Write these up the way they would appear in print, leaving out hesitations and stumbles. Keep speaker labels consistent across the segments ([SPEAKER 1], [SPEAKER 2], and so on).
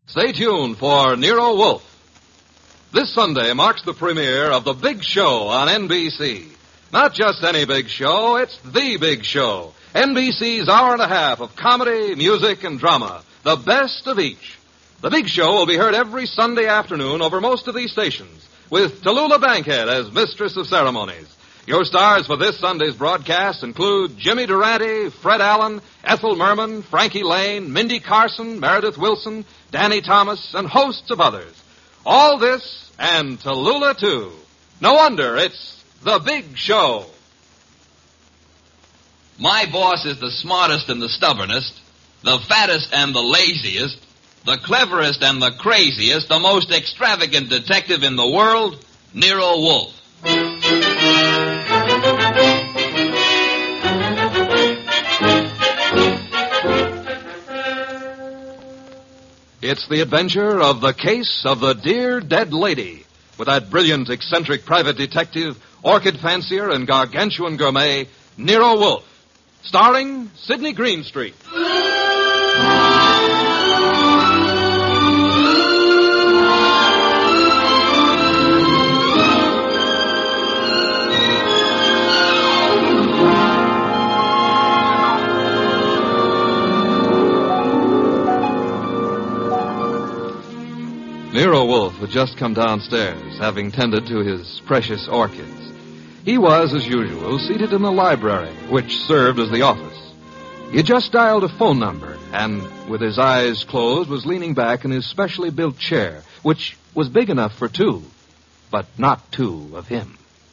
[SPEAKER 1] Stay tuned for Nero Wolfe. This Sunday marks the premiere of The Big Show on NBC. Not just any big show, it's the big show. NBC's hour and a half of comedy, music, and drama. The best of each. The Big Show will be heard every Sunday afternoon over most of these stations, with Tallulah Bankhead as mistress of ceremonies. Your stars for this Sunday's broadcast include Jimmy Durante, Fred Allen, Ethel Merman, Frankie Lane, Mindy Carson, Meredith Wilson, Danny Thomas, and hosts of others. All this and Tallulah, too. No wonder it's The Big Show.
[SPEAKER 2] My boss is the smartest and the stubbornest, the fattest and the laziest, the cleverest and the craziest, the most extravagant detective in the world, Nero Wolfe.
[SPEAKER 1] It's the adventure of The Case of the Dear Dead Lady, with that brilliant, eccentric private detective, orchid fancier, and gargantuan gourmet, Nero Wolfe, starring Sidney Greenstreet. Nero Wolfe had just come downstairs, having tended to his precious orchids. He was, as usual, seated in the library, which served as the office. He had just dialed a phone number, and, with his eyes closed, was leaning back in his specially built chair, which was big enough for two, but not two of him.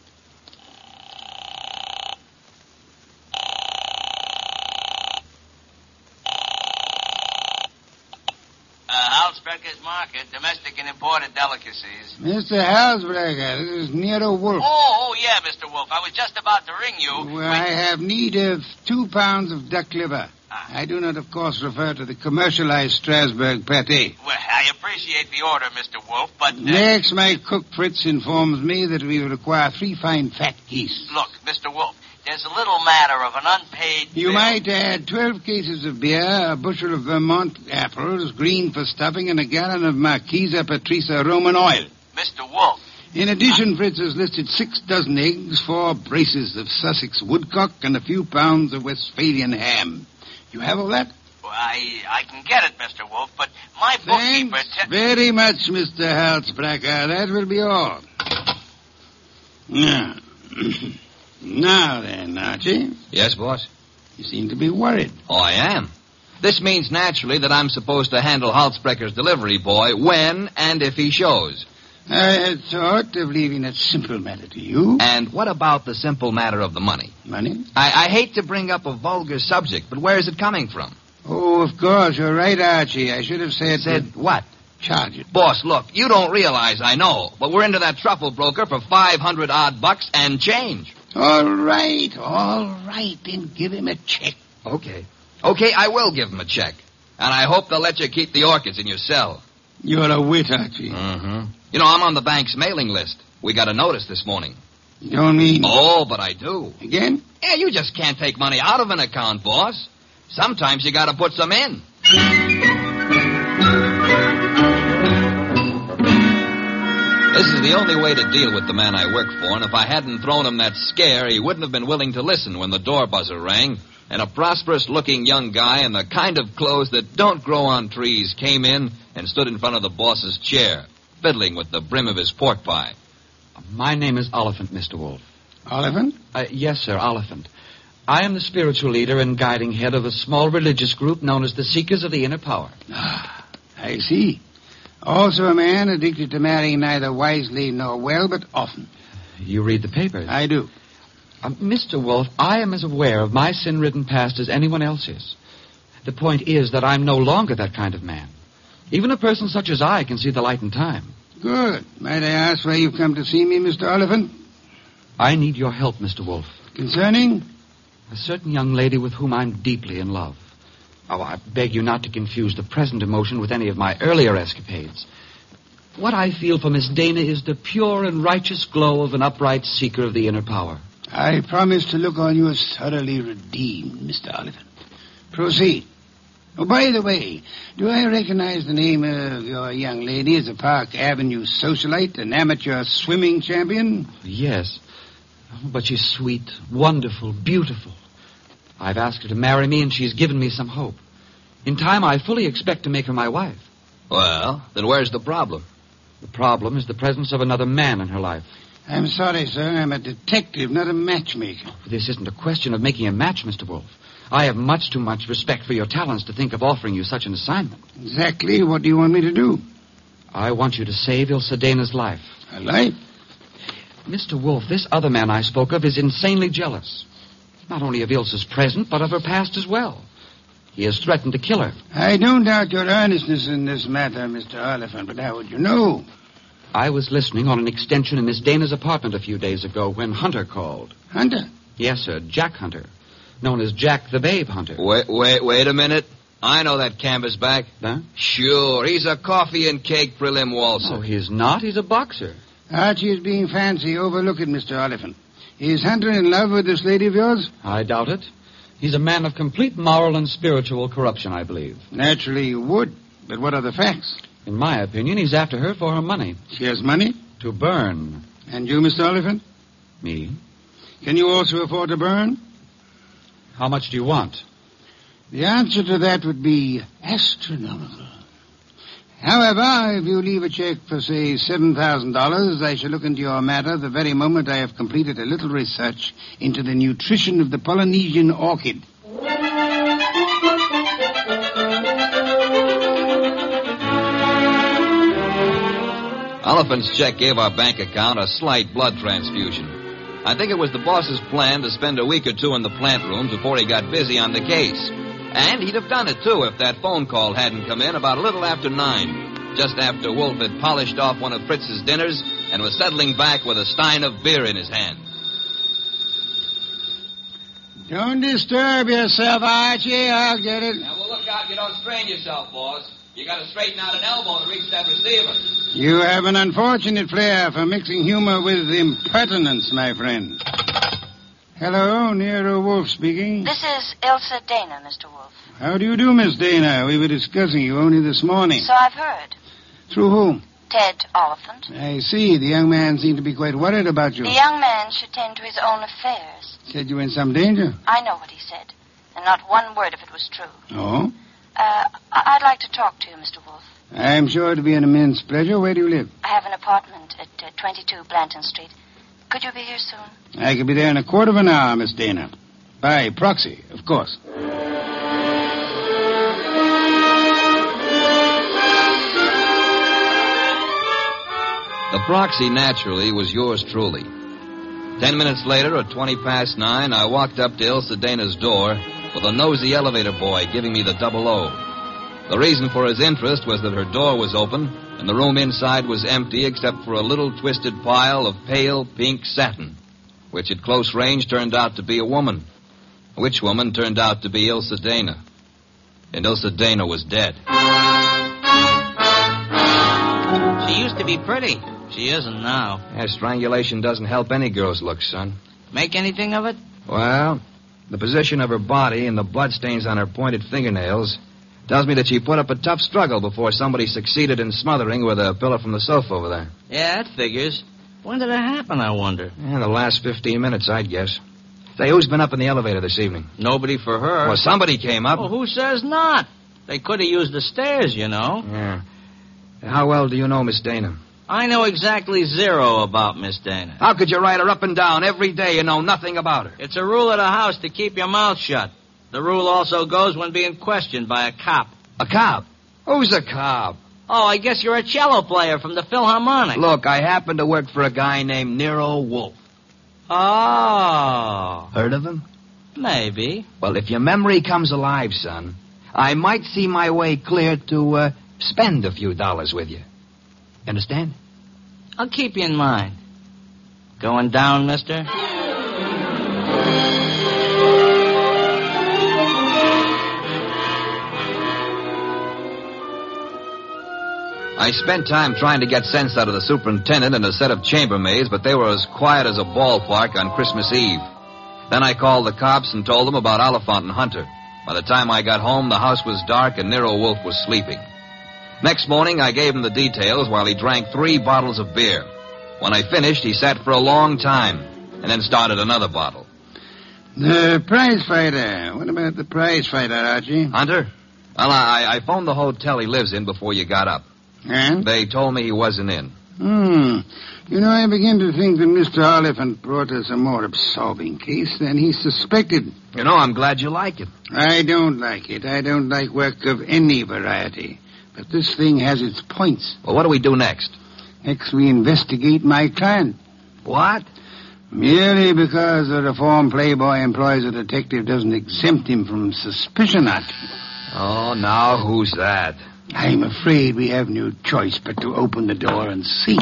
[SPEAKER 3] Halsbrecher's Market, domestic and imported delicacies.
[SPEAKER 4] Mr. Halsbrecher, this is Nero Wolfe.
[SPEAKER 3] Oh, yeah, Mr. Wolfe. I was just about to ring you.
[SPEAKER 4] Well, I have need of 2 pounds of duck liver. I do not, of course, refer to the commercialized Strasbourg pâté.
[SPEAKER 3] Well, I appreciate the order, Mr. Wolfe, but...
[SPEAKER 4] Next, my cook Fritz informs me that we will require 3 fine fat geese.
[SPEAKER 3] Look, Mr. Wolfe, there's a little matter of an unpaid
[SPEAKER 4] You
[SPEAKER 3] bill.
[SPEAKER 4] might add 12 cases of beer, a bushel of Vermont apples, green for stuffing, and a gallon of Marquesa Patricia Roman oil.
[SPEAKER 3] Mr. Wolfe.
[SPEAKER 4] In addition, Fritz has listed 6 dozen eggs, 4 braces of Sussex woodcock, and a few pounds of Westphalian ham. You have all that?
[SPEAKER 3] Well, I can get it, Mr. Wolfe, but my bookkeeper...
[SPEAKER 4] Thanks very much, Mr. Halsbrecher. That will be all. Now, now then, Archie.
[SPEAKER 2] Yes, boss?
[SPEAKER 4] You seem to be worried.
[SPEAKER 2] Oh, I am. This means, naturally, that I'm supposed to handle Halsbrecher's delivery boy when and if he shows.
[SPEAKER 4] I had thought of leaving that simple matter to you.
[SPEAKER 2] And what about the simple matter of the money?
[SPEAKER 4] Money?
[SPEAKER 2] I hate to bring up a vulgar subject, but where is it coming from?
[SPEAKER 4] Oh, of course, you're right, Archie. I should have said...
[SPEAKER 2] Said what?
[SPEAKER 4] Charge it.
[SPEAKER 2] Boss, look, you don't realize I know, but we're into that truffle broker for $500 bucks and change.
[SPEAKER 4] All right, then give him a check.
[SPEAKER 2] Okay, I will give him a check. And I hope they'll let you keep the orchids in your cell.
[SPEAKER 4] You're a wit, Archie.
[SPEAKER 2] Mm-hmm. You know, I'm on the bank's mailing list. We got a notice this morning.
[SPEAKER 4] You don't mean...
[SPEAKER 2] Oh, but I do.
[SPEAKER 4] Again?
[SPEAKER 2] Yeah, you just can't take money out of an account, boss. Sometimes you gotta put some in. This is the only way to deal with the man I work for, and if I hadn't thrown him that scare, he wouldn't have been willing to listen when the door buzzer rang, and a prosperous-looking young guy in the kind of clothes that don't grow on trees came in and stood in front of the boss's chair, fiddling with the brim of his pork pie.
[SPEAKER 5] My name is Oliphant, Mr. Wolfe.
[SPEAKER 4] Oliphant?
[SPEAKER 5] Yes, sir, Oliphant. I am the spiritual leader and guiding head of a small religious group known as the Seekers of the Inner Power.
[SPEAKER 4] I see. Also a man addicted to marrying neither wisely nor well, but often.
[SPEAKER 5] You read the papers?
[SPEAKER 4] I do.
[SPEAKER 5] Mr. Wolfe, I am as aware of my sin-ridden past as anyone else is. The point is that I'm no longer that kind of man. Even a person such as I can see the light in time.
[SPEAKER 4] Good. Might I ask why you've come to see me, Mr. Oliphant?
[SPEAKER 5] I need your help, Mr. Wolfe.
[SPEAKER 4] Concerning?
[SPEAKER 5] A certain young lady with whom I'm deeply in love. Oh, I beg you not to confuse the present emotion with any of my earlier escapades. What I feel for Miss Dana is the pure and righteous glow of an upright seeker of the inner power.
[SPEAKER 4] I promise to look on you as thoroughly redeemed, Mr. Oliphant. Proceed. Oh, by the way, do I recognize the name of your young lady as a Park Avenue socialite, an amateur swimming champion?
[SPEAKER 5] Yes. But she's sweet, wonderful, beautiful. I've asked her to marry me, and she's given me some hope. In time, I fully expect to make her my wife.
[SPEAKER 2] Well, then where's the problem?
[SPEAKER 5] The problem is the presence of another man in her life.
[SPEAKER 4] I'm sorry, sir. I'm a detective, not a matchmaker.
[SPEAKER 5] This isn't a question of making a match, Mr. Wolf. I have much too much respect for your talents to think of offering you such an assignment.
[SPEAKER 4] Exactly. What do you want me to do?
[SPEAKER 5] I want you to save Ilsa Dana's life.
[SPEAKER 4] A life?
[SPEAKER 5] Mr. Wolf, this other man I spoke of is insanely jealous. Not only of Ilsa's present, but of her past as well. He has threatened to kill her.
[SPEAKER 4] I don't doubt your earnestness in this matter, Mr. Oliphant, but how would you know?
[SPEAKER 5] I was listening on an extension in Miss Dana's apartment a few days ago when Hunter called.
[SPEAKER 4] Hunter?
[SPEAKER 5] Yes, sir, Jack Hunter. Known as Jack the Babe Hunter.
[SPEAKER 2] Wait a minute. I know that canvasback.
[SPEAKER 5] Huh?
[SPEAKER 2] Sure, he's a coffee and cake prelim waltzer.
[SPEAKER 5] Oh, he's not. He's a boxer.
[SPEAKER 4] Archie is being fancy. Overlook it, Mr. Oliphant. Is Hunter in love with this lady of yours?
[SPEAKER 5] I doubt it. He's a man of complete moral and spiritual corruption, I believe.
[SPEAKER 4] Naturally you would. But what are the facts?
[SPEAKER 5] In my opinion, he's after her for her money.
[SPEAKER 4] She has money?
[SPEAKER 5] To burn.
[SPEAKER 4] And you, Mr. Oliphant?
[SPEAKER 5] Me?
[SPEAKER 4] Can you also afford to burn?
[SPEAKER 5] How much do you want?
[SPEAKER 4] The answer to that would be astronomical. However, if you leave a check for, say, $7,000, I shall look into your matter the very moment I have completed a little research into the nutrition of the Polynesian orchid.
[SPEAKER 2] Oliphant's check gave our bank account a slight blood transfusion. I think it was the boss's plan to spend a week or two in the plant rooms before he got busy on the case. And he'd have done it, too, if that phone call hadn't come in about a little after 9, just after Wolf had polished off one of Fritz's dinners and was settling back with a stein of beer in his hand.
[SPEAKER 4] Don't disturb yourself, Archie. I'll get it.
[SPEAKER 2] Now, well, look out you don't strain yourself, boss. You got to straighten out an elbow to reach that receiver.
[SPEAKER 4] You have an unfortunate flair for mixing humor with impertinence, my friend. Hello, Nero Wolf speaking.
[SPEAKER 6] This is Ilsa Dana, Mr. Wolf.
[SPEAKER 4] How do you do, Miss Dana? We were discussing you only this morning.
[SPEAKER 6] So I've heard.
[SPEAKER 4] Through whom?
[SPEAKER 6] Ted Oliphant.
[SPEAKER 4] I see. The young man seemed to be quite worried about you.
[SPEAKER 6] The young man should tend to his own affairs.
[SPEAKER 4] Said you were in some danger?
[SPEAKER 6] I know what he said, and not one word of it was true.
[SPEAKER 4] Oh?
[SPEAKER 6] I'd like to talk to you, Mr. Wolf.
[SPEAKER 4] I'm sure it'll be an immense pleasure. Where do you live?
[SPEAKER 6] I have an apartment at 22 Blanton Street. Could you be here soon?
[SPEAKER 4] I could be there in a quarter of an hour, Miss Dana. By proxy, of course.
[SPEAKER 2] The proxy, naturally, was yours truly. 10 minutes later, at 20 past 9, I walked up to Ilsa Dana's door with a nosy elevator boy giving me the 00. The reason for his interest was that her door was open and the room inside was empty except for a little twisted pile of pale pink satin, which at close range turned out to be a woman. Which woman turned out to be Ilsa Dana. And Ilsa Dana was dead.
[SPEAKER 3] She used to be pretty. She isn't now.
[SPEAKER 2] Yeah, strangulation doesn't help any girl's looks, son.
[SPEAKER 3] Make anything of it?
[SPEAKER 2] Well, the position of her body and the bloodstains on her pointed fingernails tells me that she put up a tough struggle before somebody succeeded in smothering with a pillow from the sofa over there.
[SPEAKER 3] Yeah, that figures. When did it happen, I wonder?
[SPEAKER 2] Yeah, the last 15 minutes, I'd guess. Say, who's been up in the elevator this evening?
[SPEAKER 3] Nobody for her.
[SPEAKER 2] Well, somebody came up.
[SPEAKER 3] Well, who says not? They could have used the stairs, you know.
[SPEAKER 2] Yeah. How well do you know Miss Dana?
[SPEAKER 3] I know exactly zero about Miss Dana.
[SPEAKER 2] How could you ride her up and down every day and know nothing about her?
[SPEAKER 3] It's a rule of the house to keep your mouth shut. The rule also goes when being questioned by a cop.
[SPEAKER 2] A cop? Who's a cop?
[SPEAKER 3] Oh, I guess you're a cello player from the Philharmonic.
[SPEAKER 2] Look, I happen to work for a guy named Nero Wolf.
[SPEAKER 3] Oh.
[SPEAKER 2] Heard of him?
[SPEAKER 3] Maybe.
[SPEAKER 2] Well, if your memory comes alive, son, I might see my way clear to spend a few dollars with you. Understand?
[SPEAKER 3] I'll keep you in mind. Going down, mister?
[SPEAKER 2] I spent time trying to get sense out of the superintendent and a set of chambermaids, but they were as quiet as a ballpark on Christmas Eve. Then I called the cops and told them about Oliphant and Hunter. By the time I got home, the house was dark and Nero Wolfe was sleeping. Next morning, I gave him the details while he drank 3 bottles of beer. When I finished, he sat for a long time and then started another bottle.
[SPEAKER 4] The prize fighter. What about the prize fighter, Archie?
[SPEAKER 2] Hunter? Well, I phoned the hotel he lives in before you got up.
[SPEAKER 4] And?
[SPEAKER 2] They told me he wasn't in.
[SPEAKER 4] You know, I begin to think that Mr. Oliphant brought us a more absorbing case than he suspected.
[SPEAKER 2] You know, I'm glad you like it.
[SPEAKER 4] I don't like it. I don't like work of any variety. But this thing has its points.
[SPEAKER 2] Well, what do we do next?
[SPEAKER 4] Next, we investigate my client.
[SPEAKER 2] What?
[SPEAKER 4] Merely because the reformed playboy employs a detective doesn't exempt him from suspicion, Archie.
[SPEAKER 2] Oh, now who's that?
[SPEAKER 4] I'm afraid we have no choice but to open the door and see.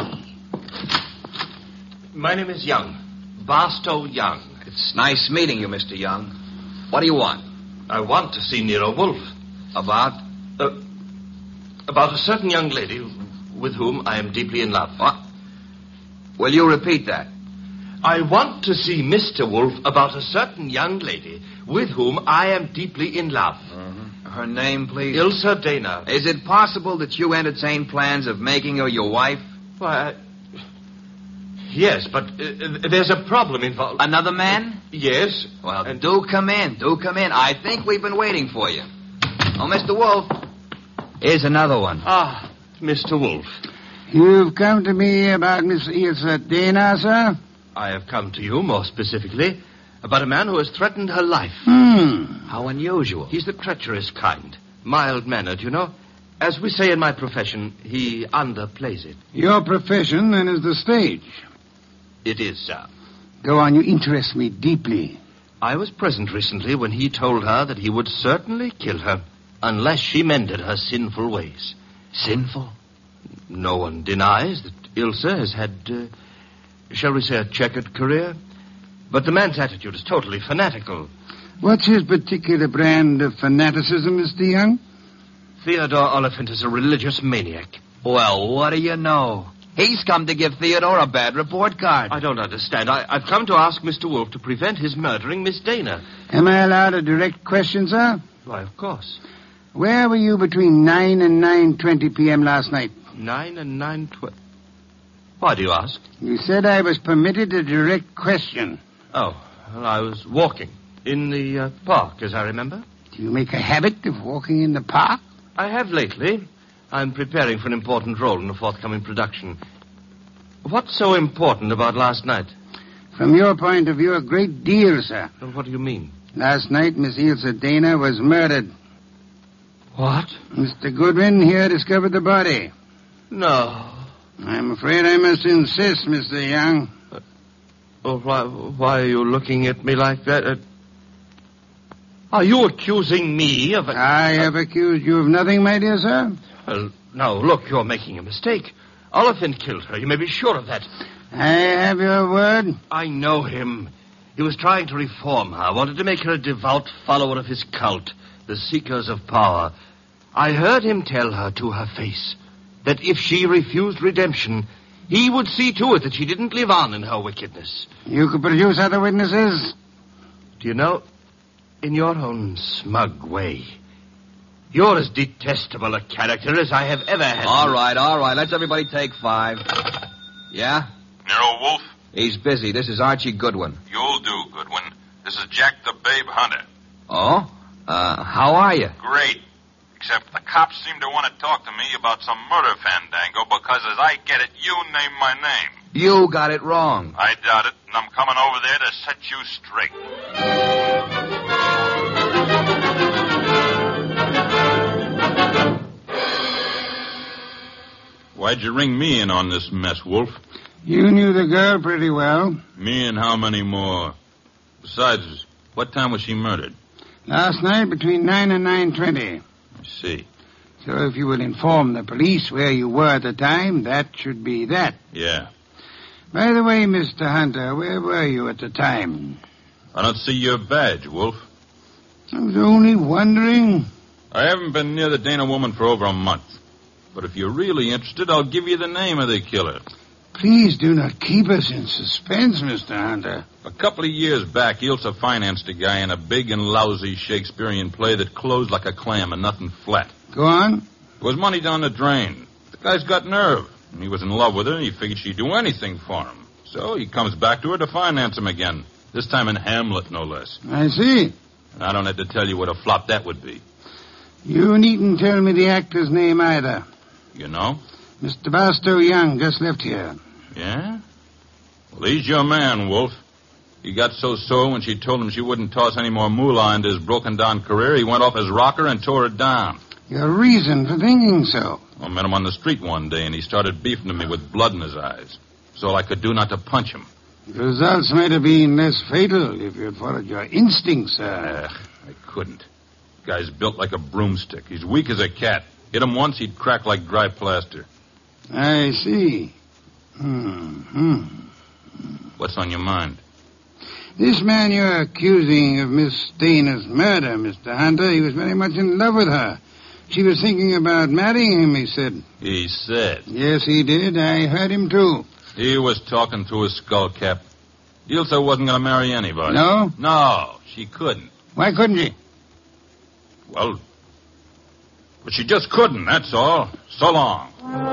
[SPEAKER 7] My name is Young. Barstow Young.
[SPEAKER 2] It's nice meeting you, Mr. Young. What do you want?
[SPEAKER 7] I want to see Nero Wolfe.
[SPEAKER 2] About?
[SPEAKER 7] About a certain young lady with whom I am deeply in love.
[SPEAKER 2] What? Will you repeat that?
[SPEAKER 7] I want to see Mr. Wolfe about a certain young lady with whom I am deeply in love.
[SPEAKER 2] Mm-hmm. Her name, please?
[SPEAKER 7] Ilsa Dana.
[SPEAKER 2] Is it possible that you entertain plans of making her your wife?
[SPEAKER 7] Why, yes, but there's a problem involved.
[SPEAKER 2] Another man?
[SPEAKER 7] Yes.
[SPEAKER 2] Well, do come in. Do come in. I think we've been waiting for you. Oh, Mr. Wolfe. Here's another one.
[SPEAKER 7] Ah, Mr. Wolfe.
[SPEAKER 4] You've come to me about Miss Ilsa Dana, sir?
[SPEAKER 7] I have come to you, more specifically, about a man who has threatened her life.
[SPEAKER 2] How unusual.
[SPEAKER 7] He's the treacherous kind. Mild-mannered, you know. As we say in my profession, he underplays it.
[SPEAKER 4] Your profession, then, is the stage.
[SPEAKER 7] It is, sir.
[SPEAKER 4] Go on, you interest me deeply.
[SPEAKER 7] I was present recently when he told her that he would certainly kill her unless she mended her sinful ways.
[SPEAKER 2] Sinful?
[SPEAKER 7] No one denies that Ilsa has had, shall we say, a checkered career. But the man's attitude is totally fanatical.
[SPEAKER 4] What's his particular brand of fanaticism, Mr. Young?
[SPEAKER 7] Theodore Oliphant is a religious maniac.
[SPEAKER 2] Well, what do you know? He's come to give Theodore a bad report card.
[SPEAKER 7] I don't understand. I've come to ask Mr. Wolfe to prevent his murdering Miss Dana.
[SPEAKER 4] Am I allowed a direct question, sir?
[SPEAKER 7] Why, of course.
[SPEAKER 4] Where were you between 9 and 9:20 p.m. last night?
[SPEAKER 7] 9 and 9:20. Why do you ask?
[SPEAKER 4] You said I was permitted a direct question.
[SPEAKER 7] Oh, well, I was walking in the park, as I remember.
[SPEAKER 4] Do you make a habit of walking in the park?
[SPEAKER 7] I have lately. I'm preparing for an important role in a forthcoming production. What's so important about last night?
[SPEAKER 4] From your point of view, a great deal, sir.
[SPEAKER 7] Well, what do you mean?
[SPEAKER 4] Last night, Miss Ilsa Dana was murdered.
[SPEAKER 7] What?
[SPEAKER 4] Mr. Goodwin here discovered the body.
[SPEAKER 7] No.
[SPEAKER 4] I'm afraid I must insist, Mr. Young.
[SPEAKER 7] Well, why are you looking at me like that? Are you accusing me of...
[SPEAKER 4] I have accused you of nothing, my dear sir.
[SPEAKER 7] Well, now, look, you're making a mistake. Oliphant killed her. You may be sure of that.
[SPEAKER 4] I have your word.
[SPEAKER 7] I know him. He was trying to reform her, wanted to make her a devout follower of his cult, the Seekers of Power. I heard him tell her to her face that if she refused redemption, he would see to it that she didn't live on in her wickedness.
[SPEAKER 4] You could produce other witnesses?
[SPEAKER 7] Do you know, in your own smug way, you're as detestable a character as I have ever had.
[SPEAKER 2] All right. Let's everybody take 5. Yeah?
[SPEAKER 8] Nero Wolfe?
[SPEAKER 2] He's busy. This is Archie Goodwin.
[SPEAKER 8] You'll do, Goodwin. This is Jack the Babe Hunter.
[SPEAKER 2] Oh? How are you?
[SPEAKER 8] Great. Except the cops seem to want to talk to me about some murder fandango because, as I get it, you named my name.
[SPEAKER 2] You got it wrong.
[SPEAKER 8] I doubt it, and I'm coming over there to set you straight. Why'd you ring me in on this mess, Wolfe?
[SPEAKER 4] You knew the girl pretty well.
[SPEAKER 8] Me and how many more? Besides, what time was she murdered?
[SPEAKER 4] Last night between 9 and 9:20.
[SPEAKER 8] I see.
[SPEAKER 4] So if you will inform the police where you were at the time, that should be that.
[SPEAKER 8] Yeah.
[SPEAKER 4] By the way, Mr. Hunter, where were you at the time?
[SPEAKER 8] I don't see your badge, Wolfe.
[SPEAKER 4] I was only wondering.
[SPEAKER 8] I haven't been near the Dana woman for over a month. But if you're really interested, I'll give you the name of the killer.
[SPEAKER 4] Please do not keep us in suspense, Mr. Hunter.
[SPEAKER 8] A couple of years back, Ilsa financed a guy in a big and lousy Shakespearean play that closed like a clam and nothing flat.
[SPEAKER 4] Go on.
[SPEAKER 8] It was money down the drain. The guy's got nerve. And he was in love with her, and he figured she'd do anything for him. So he comes back to her to finance him again. This time in Hamlet, no less.
[SPEAKER 4] I see.
[SPEAKER 8] And I don't have to tell you what a flop that would be.
[SPEAKER 4] You needn't tell me the actor's name either.
[SPEAKER 8] You know?
[SPEAKER 4] Mr. Barstow Young just left here.
[SPEAKER 8] Yeah? Well, he's your man, Wolf. He got so sore when she told him she wouldn't toss any more moolah into his broken-down career, he went off his rocker and tore it down.
[SPEAKER 4] Your reason for thinking so?
[SPEAKER 8] I met him on the street one day, and he started beefing to me with blood in his eyes. It's all I could do not to punch him.
[SPEAKER 4] The results might have been less fatal if you'd followed your instincts, sir.
[SPEAKER 8] I couldn't. The guy's built like a broomstick. He's weak as a cat. Hit him once, he'd crack like dry plaster.
[SPEAKER 4] I see.
[SPEAKER 8] What's on your mind?
[SPEAKER 4] This man you're accusing of Miss Dana's murder, Mr. Hunter, he was very much in love with her. She was thinking about marrying him, he said.
[SPEAKER 8] He said?
[SPEAKER 4] Yes, he did. I heard him, too.
[SPEAKER 8] He was talking through his skull cap. Ilsa wasn't going to marry anybody.
[SPEAKER 4] No?
[SPEAKER 8] No, she couldn't.
[SPEAKER 4] Why couldn't she?
[SPEAKER 8] Well, but she just couldn't, that's all. So long.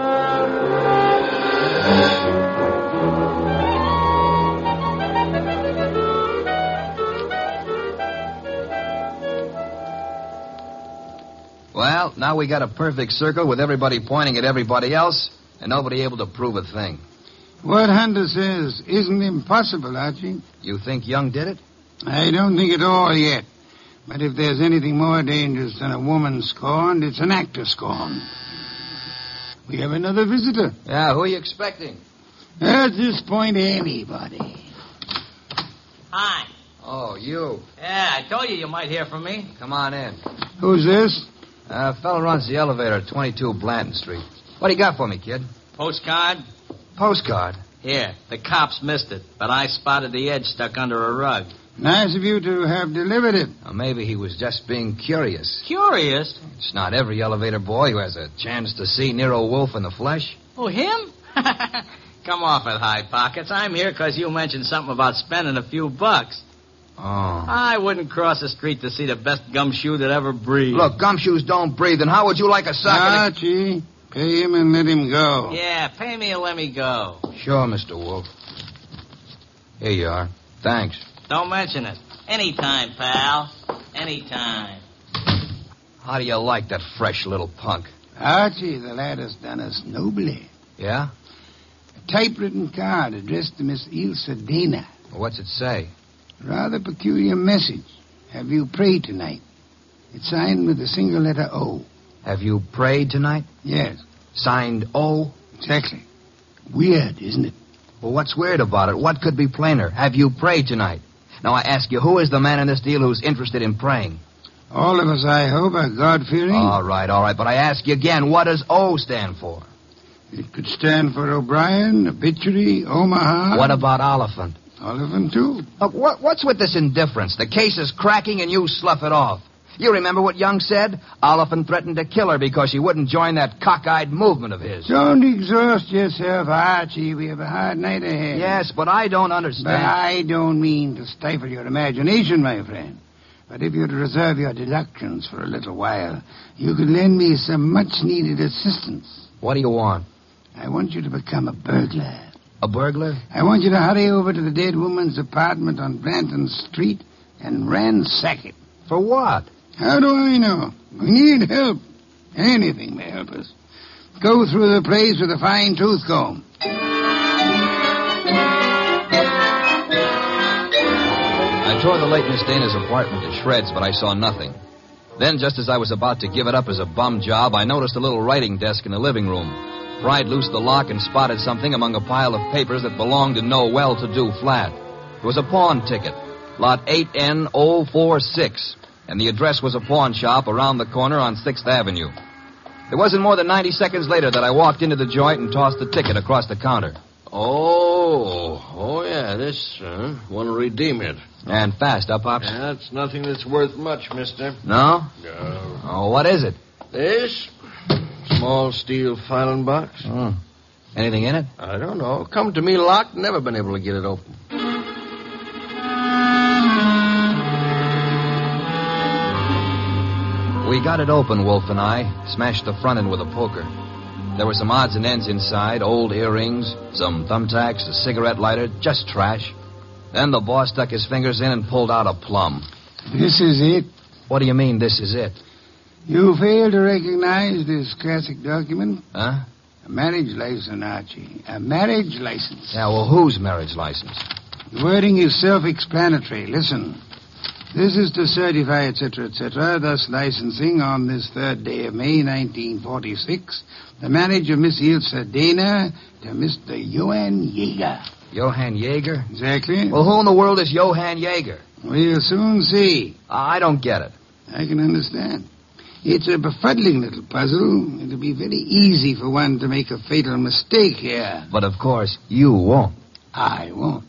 [SPEAKER 2] Well, now we got a perfect circle with everybody pointing at everybody else and nobody able to prove a thing.
[SPEAKER 4] What Hunter says isn't impossible, Archie.
[SPEAKER 2] You think Young did it?
[SPEAKER 4] I don't think at all yet. But if there's anything more dangerous than a woman scorned, it's an actor scorned. We have another visitor.
[SPEAKER 2] Yeah, who are you expecting?
[SPEAKER 4] At this point, anybody.
[SPEAKER 3] Hi.
[SPEAKER 2] Oh, you.
[SPEAKER 3] Yeah, I told you might hear from me.
[SPEAKER 2] Come on in.
[SPEAKER 4] Who's this?
[SPEAKER 2] Fellow runs the elevator at 22 Blanton Street. What do you got for me, kid?
[SPEAKER 3] Postcard?
[SPEAKER 2] Postcard?
[SPEAKER 3] Here, the cops missed it, but I spotted the edge stuck under a rug.
[SPEAKER 4] Nice of you to have delivered it.
[SPEAKER 2] Or maybe he was just being curious.
[SPEAKER 3] Curious?
[SPEAKER 2] It's not every elevator boy who has a chance to see Nero Wolfe in the flesh.
[SPEAKER 3] Oh, him? Come off it, High Pockets. I'm here because you mentioned something about spending a few bucks.
[SPEAKER 2] Oh.
[SPEAKER 3] I wouldn't cross the street to see the best gumshoe that ever breathed.
[SPEAKER 2] Look, gumshoes don't breathe, and how would you like a sock?
[SPEAKER 4] Archie, pay him and let him go.
[SPEAKER 3] Yeah, pay me and let me go.
[SPEAKER 2] Sure, Mr. Wolfe. Here you are. Thanks.
[SPEAKER 3] Don't mention it. Anytime, pal. Anytime.
[SPEAKER 2] How do you like that fresh little punk?
[SPEAKER 4] Archie, the lad has done us nobly.
[SPEAKER 2] Yeah?
[SPEAKER 4] A typewritten card addressed to Miss Ilsa Dana.
[SPEAKER 2] What's it say?
[SPEAKER 4] Rather peculiar message. Have you prayed tonight? It's signed with a single letter O.
[SPEAKER 2] Have you prayed tonight?
[SPEAKER 4] Yes.
[SPEAKER 2] Signed O?
[SPEAKER 4] Exactly. Weird, isn't it?
[SPEAKER 2] Well, what's weird about it? What could be plainer? Have you prayed tonight? Now, I ask you, who is the man in this deal who's interested in praying?
[SPEAKER 4] All of us, I hope, are God-fearing.
[SPEAKER 2] All right. But I ask you again, what does O stand for?
[SPEAKER 4] It could stand for O'Brien, Obituary, Omaha.
[SPEAKER 2] What about Oliphant?
[SPEAKER 4] Oliphant, too.
[SPEAKER 2] Look, what's with this indifference? The case is cracking and you slough it off. You remember what Young said? Oliphant threatened to kill her because she wouldn't join that cockeyed movement of his.
[SPEAKER 4] Don't exhaust yourself, Archie. We have a hard night ahead.
[SPEAKER 2] Yes, but I don't
[SPEAKER 4] But
[SPEAKER 2] understand.
[SPEAKER 4] I don't mean to stifle your imagination, my friend. But if you'd reserve your deductions for a little while, you could lend me some much-needed assistance.
[SPEAKER 2] What do you want?
[SPEAKER 4] I want you to become a burglar.
[SPEAKER 2] A burglar?
[SPEAKER 4] I want you to hurry over to the dead woman's apartment on Blanton Street and ransack it.
[SPEAKER 2] For what?
[SPEAKER 4] How do I know? We need help. Anything may help us. Go through the place with a fine tooth comb.
[SPEAKER 2] I tore the late Miss Dana's apartment to shreds, but I saw nothing. Then, just as I was about to give it up as a bum job, I noticed a little writing desk in the living room. Pried loose the lock and spotted something among a pile of papers that belonged to no well-to-do flat. It was a pawn ticket, lot 8N046, and the address was a pawn shop around the corner on 6th Avenue. It wasn't more than 90 seconds later that I walked into the joint and tossed the ticket across the counter.
[SPEAKER 7] Oh, yeah, this, want to redeem it.
[SPEAKER 2] And fast, huh, Pops?
[SPEAKER 7] That's nothing that's worth much, mister.
[SPEAKER 2] No?
[SPEAKER 7] No.
[SPEAKER 2] Oh, what is it?
[SPEAKER 7] This? Small steel filing box.
[SPEAKER 2] Oh. Anything in it?
[SPEAKER 7] I don't know. Come to me locked, never been able to get it open.
[SPEAKER 2] We got it open, Wolf and I. Smashed the front end with a poker. There were some odds and ends inside, old earrings, some thumbtacks, a cigarette lighter, just trash. Then the boss stuck his fingers in and pulled out a plum.
[SPEAKER 4] This is it.
[SPEAKER 2] What do you mean, this is it?
[SPEAKER 4] You fail to recognize this classic document?
[SPEAKER 2] Huh?
[SPEAKER 4] A marriage license, Archie. A marriage license.
[SPEAKER 2] Yeah, well, whose marriage license?
[SPEAKER 4] The wording is self-explanatory. Listen. This is to certify, etc., etc., thus licensing on this 3rd day of May, 1946, the marriage of Miss Ilse Dana to Mr. Johann Jaeger.
[SPEAKER 2] Johann Jaeger?
[SPEAKER 4] Exactly.
[SPEAKER 2] Well, who in the world is Johann Jaeger?
[SPEAKER 4] We'll soon see.
[SPEAKER 2] I don't get it.
[SPEAKER 4] I can understand. It's a befuddling little puzzle. It'll be very easy for one to make a fatal mistake here.
[SPEAKER 2] But, of course, you won't.
[SPEAKER 4] I won't.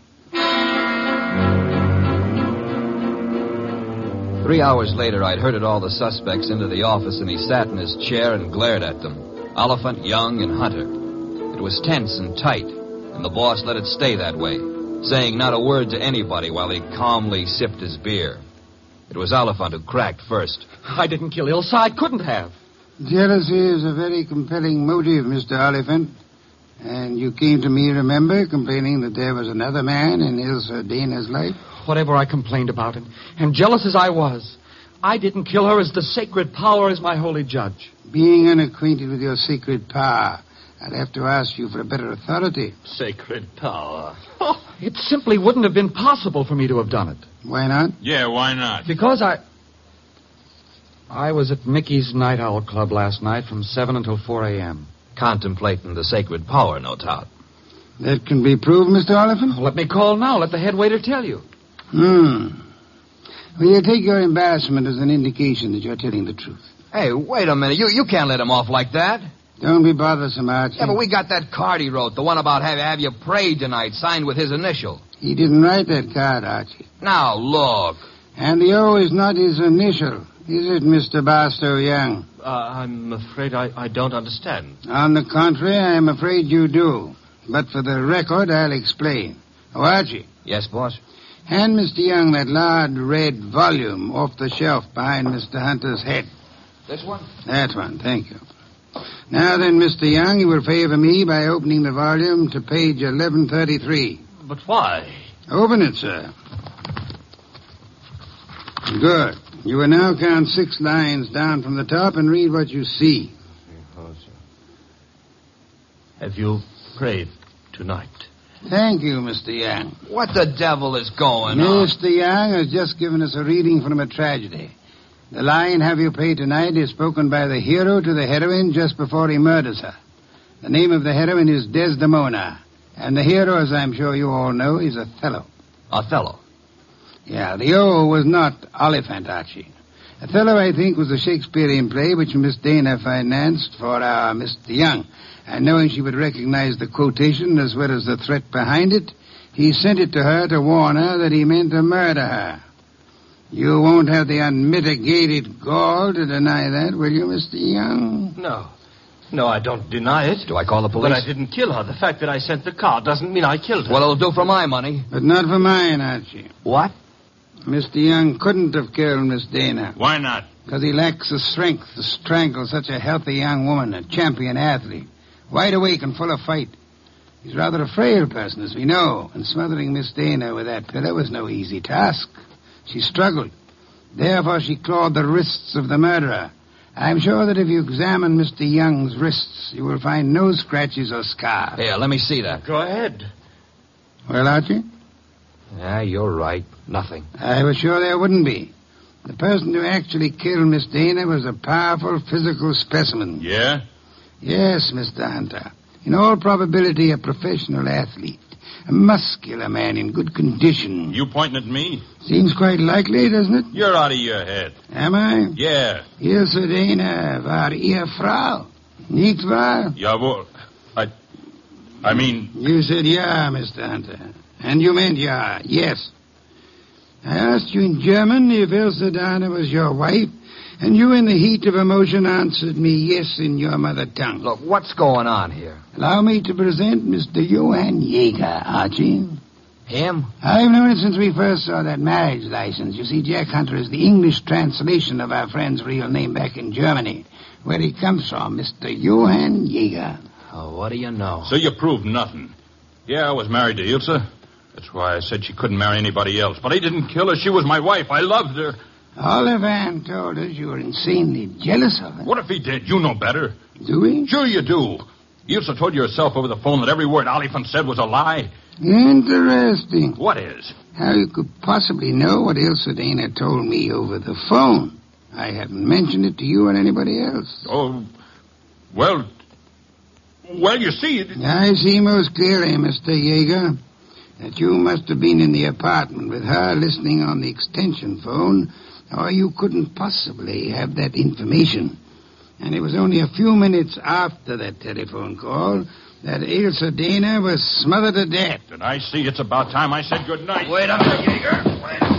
[SPEAKER 2] 3 hours later, I'd herded all the suspects into the office, and he sat in his chair and glared at them. Oliphant, Young, and Hunter. It was tense and tight, and the boss let it stay that way, saying not a word to anybody while he calmly sipped his beer. It was Oliphant who cracked first.
[SPEAKER 5] I didn't kill Ilse. I couldn't have.
[SPEAKER 4] Jealousy is a very compelling motive, Mr. Oliphant. And you came to me, remember, complaining that there was another man in Ilse Dana's life?
[SPEAKER 5] Whatever I complained about, and jealous as I was, I didn't kill her as the sacred power is my holy judge.
[SPEAKER 4] Being unacquainted with your sacred power, I'd have to ask you for a better authority.
[SPEAKER 7] Sacred power.
[SPEAKER 5] Oh, it simply wouldn't have been possible for me to have done it.
[SPEAKER 4] Why not?
[SPEAKER 8] Yeah, why not?
[SPEAKER 5] Because I was at Mickey's Night Owl Club last night from 7 until 4 a.m.
[SPEAKER 2] Contemplating the sacred power, no doubt.
[SPEAKER 4] That can be proved, Mr. Oliphant?
[SPEAKER 5] Let me call now. Let the head waiter tell you.
[SPEAKER 4] Well, you take your embarrassment as an indication that you're telling the truth.
[SPEAKER 2] Hey, wait a minute. You can't let him off like that.
[SPEAKER 4] Don't be bothersome, Archie.
[SPEAKER 2] Yeah, but we got that card he wrote, the one about have you prayed tonight, signed with his initial.
[SPEAKER 4] He didn't write that card, Archie.
[SPEAKER 2] Now, look.
[SPEAKER 4] And the O is not his initial, is it, Mr. Barstow Young?
[SPEAKER 7] I'm afraid I don't understand.
[SPEAKER 4] On the contrary, I am afraid you do. But for the record, I'll explain. Oh, Archie.
[SPEAKER 2] Yes, boss?
[SPEAKER 4] Hand Mr. Young that large red volume off the shelf behind Mr. Hunter's head.
[SPEAKER 2] This one?
[SPEAKER 4] That one, thank you. Now then, Mr. Young, you will favor me by opening the volume to page 1133.
[SPEAKER 7] But why?
[SPEAKER 4] Open it, sir. Good. You will now count 6 lines down from the top and read what you see.
[SPEAKER 7] Have you prayed tonight?
[SPEAKER 4] Thank you, Mr. Young.
[SPEAKER 2] What the devil is going on?
[SPEAKER 4] Mr. Young has just given us a reading from a tragedy. The line, have you prayed tonight, is spoken by the hero to the heroine just before he murders her. The name of the heroine is Desdemona. And the hero, as I'm sure you all know, is Othello.
[SPEAKER 2] Othello?
[SPEAKER 4] Yeah, the O was not Oliphant, Archie. Othello, I think, was a Shakespearean play which Miss Dana financed for our Mr. Young. And knowing she would recognize the quotation as well as the threat behind it, he sent it to her to warn her that he meant to murder her. You won't have the unmitigated gall to deny that, will you, Mr. Young?
[SPEAKER 7] No. No, I don't deny it.
[SPEAKER 2] Do I call the police?
[SPEAKER 7] But I didn't kill her. The fact that I sent the card doesn't mean I killed her.
[SPEAKER 2] Well, it'll do for my money.
[SPEAKER 4] But not for mine, Archie.
[SPEAKER 2] What?
[SPEAKER 4] Mr. Young couldn't have killed Miss Dana.
[SPEAKER 8] Why not?
[SPEAKER 4] Because he lacks the strength to strangle such a healthy young woman, a champion athlete. Wide awake and full of fight. He's rather a frail person, as we know, and smothering Miss Dana with that pillow was no easy task. She struggled. Therefore, she clawed the wrists of the murderer. I'm sure that if you examine Mr. Young's wrists, you will find no scratches or scars.
[SPEAKER 2] Here, let me see that.
[SPEAKER 7] Go ahead.
[SPEAKER 4] Well, Archie?
[SPEAKER 2] Yeah, you're right. Nothing.
[SPEAKER 4] I was sure there wouldn't be. The person who actually killed Miss Dana was a powerful physical specimen.
[SPEAKER 8] Yeah?
[SPEAKER 4] Yes, Mr. Hunter. In all probability, a professional athlete. A muscular man in good condition.
[SPEAKER 8] You pointing at me?
[SPEAKER 4] Seems quite likely, doesn't it?
[SPEAKER 8] You're out of your head.
[SPEAKER 4] Am I?
[SPEAKER 8] Yeah.
[SPEAKER 4] Ilse Dana war Ehefrau. Nicht wahr?
[SPEAKER 8] Jawohl. I mean...
[SPEAKER 4] You said yeah, Mr. Hunter. And you meant yeah, yes. I asked you in German if Ilse Dana was your wife, And you, in the heat of emotion, answered me yes in your mother tongue.
[SPEAKER 2] Look, what's going on here?
[SPEAKER 4] Allow me to present Mr. Johann Jaeger, Archie.
[SPEAKER 2] Him?
[SPEAKER 4] I've known it since we first saw that marriage license. You see, Jack Hunter is the English translation of our friend's real name back in Germany, where he comes from, Mr. Johann Jaeger.
[SPEAKER 3] Oh, what do you know?
[SPEAKER 8] So you proved nothing. Yeah, I was married to Ilse. That's why I said she couldn't marry anybody else. But I didn't kill her. She was my wife. I loved her.
[SPEAKER 4] Oliphant told us you were insanely jealous of her.
[SPEAKER 8] What if he did? You know better.
[SPEAKER 4] Do we?
[SPEAKER 8] Sure you do. Ilse told you herself over the phone that every word Oliphant said was a lie.
[SPEAKER 4] Interesting.
[SPEAKER 8] What is?
[SPEAKER 4] How you could possibly know what Ilse Dana told me over the phone. I haven't mentioned it to you or anybody else.
[SPEAKER 8] Oh, well, you see...
[SPEAKER 4] I see most clearly, Mr. Jaeger, that you must have been in the apartment with her listening on the extension phone, or you couldn't possibly have that information. And it was only a few minutes after that telephone call that Ilse Dana was smothered to death.
[SPEAKER 8] Did I see? It's about time I said good night.
[SPEAKER 3] Wait a minute, Jaeger. Wait a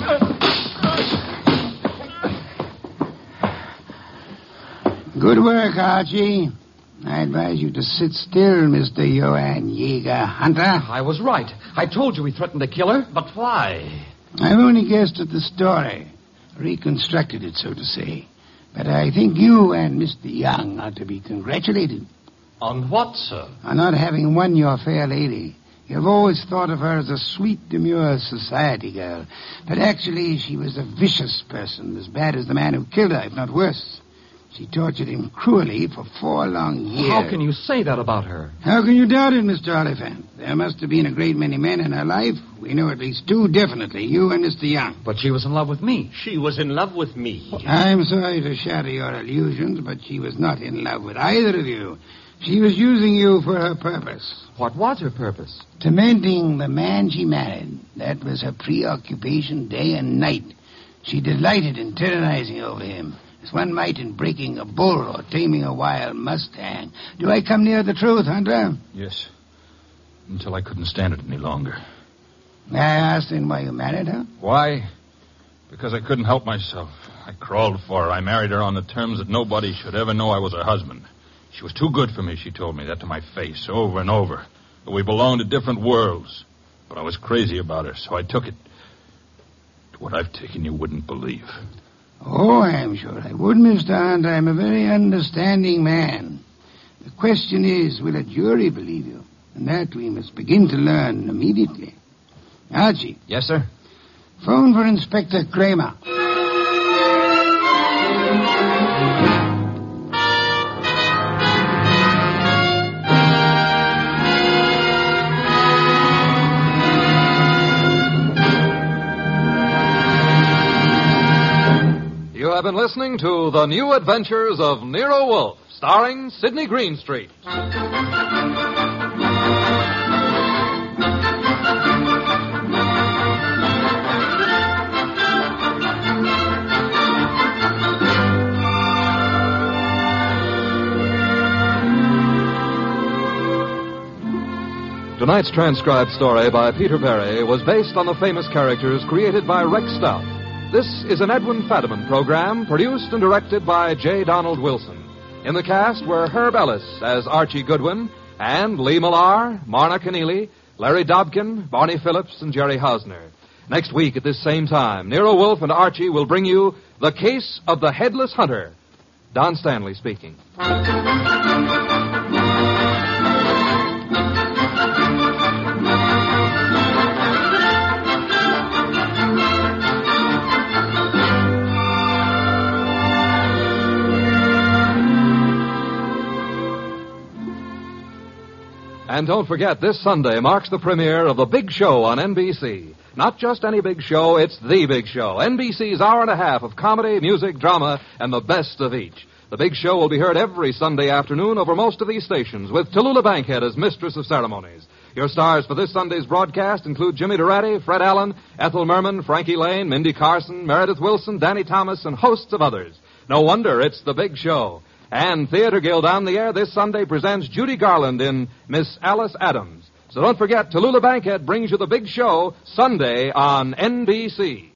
[SPEAKER 3] minute.
[SPEAKER 4] Good work, Archie. I advise you to sit still, Mr. Johann Jaeger Hunter.
[SPEAKER 5] I was right. I told you he threatened to kill her.
[SPEAKER 3] But why?
[SPEAKER 4] I've only guessed at the story, reconstructed it, so to say. But I think you and Mr. Young are to be congratulated.
[SPEAKER 3] On what, sir?
[SPEAKER 4] On not having won your fair lady. You've always thought of her as a sweet, demure society girl. But actually, she was a vicious person, as bad as the man who killed her, if not worse. She tortured him cruelly for 4 long years.
[SPEAKER 5] How can you say that about her?
[SPEAKER 4] How can you doubt it, Mr. Oliphant? There must have been a great many men in her life. We know at least 2 definitely, you and Mr. Young.
[SPEAKER 5] But she was in love with me.
[SPEAKER 7] She was in love with me.
[SPEAKER 4] I'm sorry to shatter your illusions, but she was not in love with either of you. She was using you for her purpose.
[SPEAKER 5] What was her purpose?
[SPEAKER 4] Tormenting the man she married. That was her preoccupation day and night. She delighted in tyrannizing over him, as one might in breaking a bull or taming a wild mustang. Do I come near the truth, Hunter?
[SPEAKER 8] Yes. Until I couldn't stand it any longer.
[SPEAKER 4] May I ask then why you married her?
[SPEAKER 8] Why? Because I couldn't help myself. I crawled for her. I married her on the terms that nobody should ever know I was her husband. She was too good for me, she told me that to my face, over and over. That we belonged to different worlds. But I was crazy about her, so I took it. What I've taken you wouldn't believe.
[SPEAKER 4] Oh, I'm sure I would, Mr. Hunt. I'm a very understanding man. The question is, will a jury believe you? And that we must begin to learn immediately. Archie.
[SPEAKER 2] Yes, sir?
[SPEAKER 4] Phone for Inspector Kramer.
[SPEAKER 1] You have been listening to The New Adventures of Nero Wolfe, starring Sidney Greenstreet. Tonight's transcribed story by Peter Perry was based on the famous characters created by Rex Stout. This is an Edwin Fadiman program produced and directed by J. Donald Wilson. In the cast were Herb Ellis as Archie Goodwin and Lee Millar, Marna Keneally, Larry Dobkin, Barney Phillips, and Jerry Hausner. Next week at this same time, Nero Wolfe and Archie will bring you The Case of the Headless Hunter. Don Stanley speaking. And don't forget, this Sunday marks the premiere of The Big Show on NBC. Not just any big show, it's The Big Show. NBC's hour and a half of comedy, music, drama, and the best of each. The Big Show will be heard every Sunday afternoon over most of these stations, with Tallulah Bankhead as mistress of ceremonies. Your stars for this Sunday's broadcast include Jimmy Durante, Fred Allen, Ethel Merman, Frankie Lane, Mindy Carson, Meredith Wilson, Danny Thomas, and hosts of others. No wonder it's The Big Show. And Theater Guild on the Air this Sunday presents Judy Garland in Miss Alice Adams. So don't forget, Tallulah Bankhead brings you The Big Show Sunday on NBC.